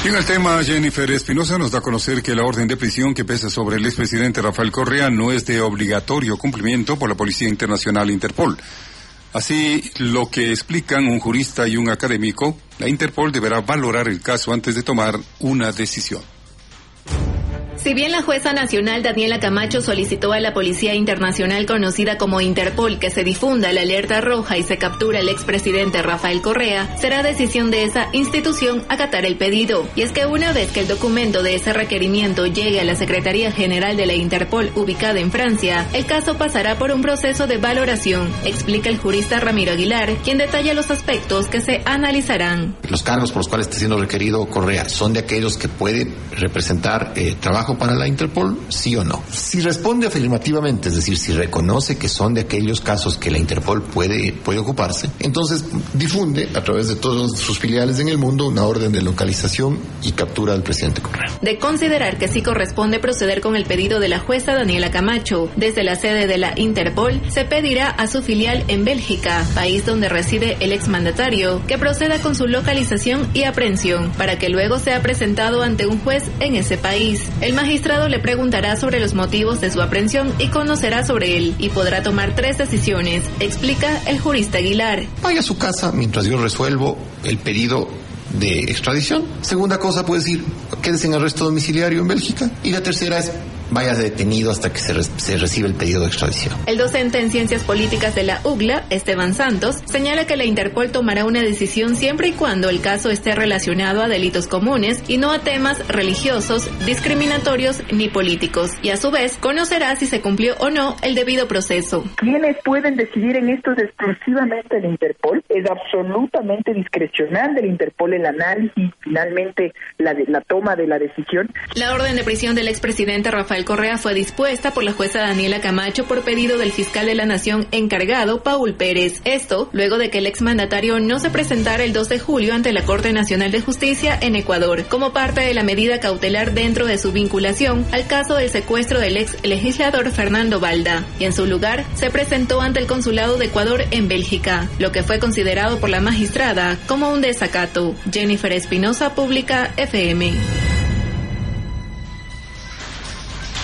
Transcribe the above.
Y en el tema, Jennifer Espinosa nos da a conocer que la orden de prisión que pesa sobre el expresidente Rafael Correa no es de obligatorio cumplimiento por la Policía Internacional Interpol. Así lo que explican un jurista y un académico, la Interpol deberá valorar el caso antes de tomar una decisión. Si bien la jueza nacional Daniela Camacho solicitó a la Policía Internacional conocida como Interpol que se difunda la alerta roja y se captura al expresidente Rafael Correa, será decisión de esa institución acatar el pedido. Y es que una vez que el documento de ese requerimiento llegue a la Secretaría General de la Interpol ubicada en Francia, el caso pasará por un proceso de valoración, explica el jurista Ramiro Aguilar, quien detalla los aspectos que se analizarán. Los cargos por los cuales está siendo requerido Correa son de aquellos que puede representar trabajo para la Interpol, sí o no. Si responde afirmativamente, es decir, si reconoce que son de aquellos casos que la Interpol puede ocuparse, entonces difunde a través de todas sus filiales en el mundo una orden de localización y captura del presidente Correa. De considerar que sí corresponde proceder con el pedido de la jueza Daniela Camacho, desde la sede de la Interpol se pedirá a su filial en Bélgica, país donde reside el exmandatario, que proceda con su localización y aprehensión, para que luego sea presentado ante un juez en ese país. El magistrado le preguntará sobre los motivos de su aprehensión y conocerá sobre él, y podrá tomar 3 decisiones, explica el jurista Aguilar. Vaya a su casa mientras yo resuelvo el pedido de extradición. Segunda cosa, puede decir, quédese en arresto domiciliario en Bélgica. Y la tercera es, vaya detenido hasta que se reciba el pedido de extradición. El docente en Ciencias Políticas de la UGLA, Esteban Santos, señala que la Interpol tomará una decisión siempre y cuando el caso esté relacionado a delitos comunes y no a temas religiosos, discriminatorios ni políticos, y a su vez conocerá si se cumplió o no el debido proceso. ¿Quiénes pueden decidir en esto? Es exclusivamente la Interpol, es absolutamente discrecional del Interpol el análisis, finalmente la toma de la decisión. La orden de prisión del expresidente Rafael Correa fue dispuesta por la jueza Daniela Camacho por pedido del fiscal de la Nación encargado, Paul Pérez. Esto, luego de que el exmandatario no se presentara el 2 de julio ante la Corte Nacional de Justicia en Ecuador, como parte de la medida cautelar dentro de su vinculación al caso del secuestro del ex legislador Fernando Balda, y en su lugar se presentó ante el Consulado de Ecuador en Bélgica, lo que fue considerado por la magistrada como un desacato. Jennifer Espinosa, Pública FM.